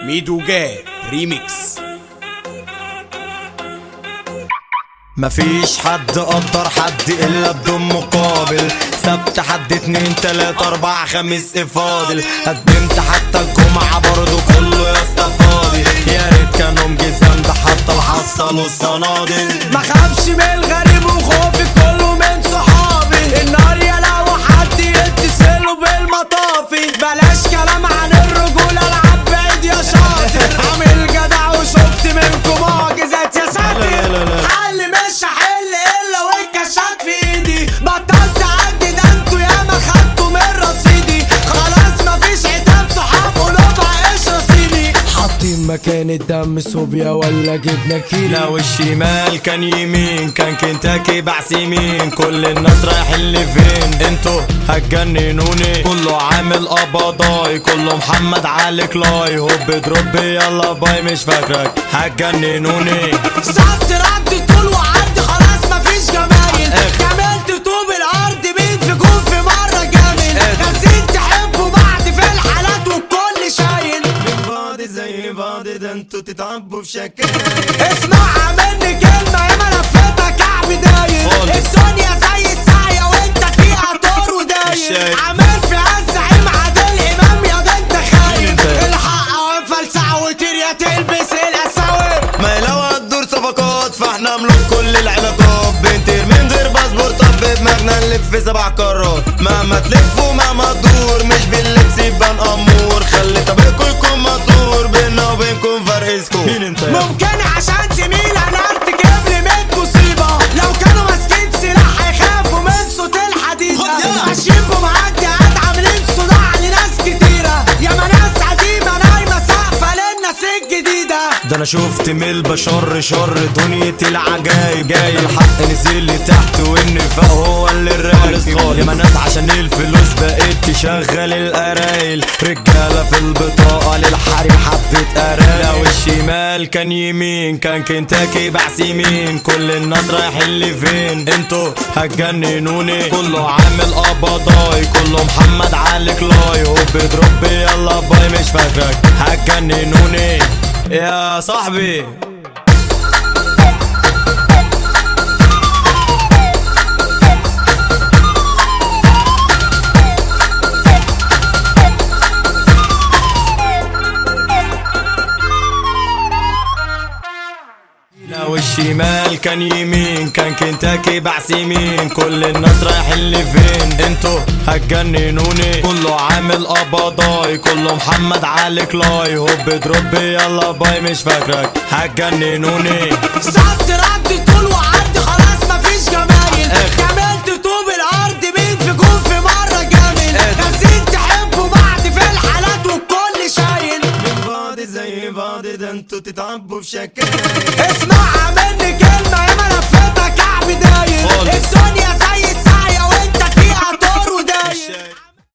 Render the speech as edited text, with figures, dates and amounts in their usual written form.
ميدو جاي ريميكس. مفيش حد قدر حد الا بدون مقابل، سبت حد 2 3 4 5 فاضل، قدمت حتى الجمعة برضو كله يا اسطى فاضي، يا ريت كانوا مجزم ده حتى الحصلوا الصنادل. ما خافش من الغريب وخوفي كله من صحابي، النار يلا وحد يتصلوا بالمطافي، بلاش كلام عن الرجولة العب بعيد يا شاطر، عامل جدع وشفت منكم معجزات يا ساتر، حل مش هحل الا والكشات في ايدي، بطلت اعدي ده انتوا ياما خدتوا من رصيدي، خلاص مفيش عتاب صحاب قلوبها ايش رصيدي، حاطين مكان الدم صوبيا ولا جبنا كيلو، لو الشمال كان يمين كان كنتاكي بعس يمين، كل الناس رايحين لفين انتوا هتجننوني، كله عامل قبضاي كله محمد علي كلاي، هوب دروب يلا باي مش فاكرك هتجننوني، سبت رد طول وعد خلاص مفيش جمايل، كملت طوب الارض مين فيكم في مرة جامل، نازلين تحبوا بعض في الحالات والكل شايل من بعض زي بعض ده انتوا تتعبوا في شكاية، اسمعها مني كلمة ياما لفتها كعب داير، الدنيا زي الساعية وانت فيها طور وداير، عامل في الزعيم عادل امام يا ده انت خايف، الحق وفلسع وطير يا تلبس الاساور، ما لو هتدور صفقات فاحنا ملوك كل العلاقات، بنطير من غير باسبور طب بدماغنا نلف 7 قارات، مهما تلف ومهما تدور مش باللبس يبان امور، خلي طبيعكم يكون مطور بينا وبينكم فرق سكور. مين انت ممكن عشان زميل انا ارتكب لي 100 مصيبة، لو كانوا ماسكين سلاح هيخافوا من صوت الحديد، ماشيين بمعديات عاملين صداع لناس كتيرة، ياما ناس قديمة نايمة سقفة للناس الجديدة، ده انا شفت من البشر شر دنيا العجايب، جاي الحق نزل لي تحت والنفاق هو اللي الراجل، ياما ناس عشان الفلوس بقيت تشغل القرايل، رجاله في البطاقه للحريم حبه قرايل، لو الشمال كان يمين كان كنتاكي بعس يمين، كل الناس رايحين لفين انتوا هتجننوني، كله عامل قبضاي كله محمد علي كلاي، هوب دروب يلا باي مش فاكرك هتجننوني يا صاحبي. لو الشمال كان يمين كان كنتاكي بعس يمين، كل الناس رايحين لفين انتوا هتجننوني، كله عامل قبضاي كله محمد علي كلاي، هوب دروب يلا باي مش فاكرك هتجننوني، سبت رد طول وعد خلاص مفيش جمايل، كملت طوب الارض مين فيكم في مرة جامل، نازلين تحبوا بعض في الحالات والكل شايل من بعض زي بعض ده انتوا تتعبوا في شكاية، اسمعها مني كلمة ياما لفتها كعب داير،